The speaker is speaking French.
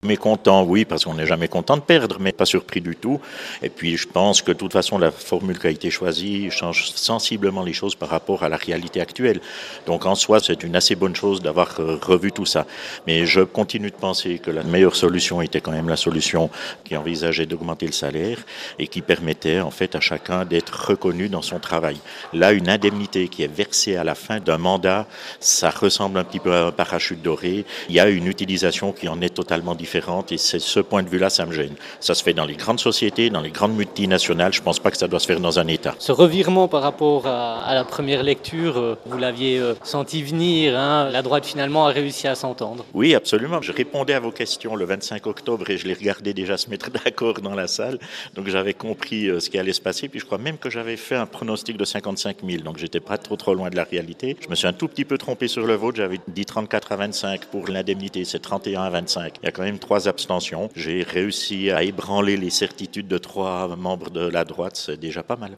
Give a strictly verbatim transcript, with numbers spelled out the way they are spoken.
Mécontent, oui, parce qu'on n'est jamais content de perdre, mais pas surpris du tout. Et puis, je pense que de toute façon, la formule qui a été choisie change sensiblement les choses par rapport à la réalité actuelle. Donc, en soi, c'est une assez bonne chose d'avoir revu tout ça. Mais je continue de penser que la meilleure solution était quand même la solution qui envisageait d'augmenter le salaire et qui permettait, en fait, à chacun d'être reconnu dans son travail. Là, une indemnité qui est versée à la fin d'un mandat, ça ressemble un petit peu à un parachute doré. Il y a une utilisation qui en est totalement différente. Et c'est ce point de vue-là, ça me gêne. Ça se fait dans les grandes sociétés, dans les grandes multinationales. Je ne pense pas que ça doit se faire dans un État. Ce revirement par rapport à, à la première lecture, vous l'aviez senti venir, hein, la droite finalement a réussi à s'entendre. Oui, absolument. Je répondais à vos questions le vingt-cinq octobre et je les regardais déjà se mettre d'accord dans la salle. Donc j'avais compris ce qui allait se passer. Puis je crois même que j'avais fait un pronostic de cinquante-cinq mille. Donc j'étais pas trop trop loin de la réalité. Je me suis un tout petit peu trompé sur le vote. J'avais dit trente-quatre à vingt-cinq pour l'indemnité. C'est trente et un à vingt-cinq. Il y a quand même trois abstentions. J'ai réussi à ébranler les certitudes de trois membres de la droite, c'est déjà pas mal.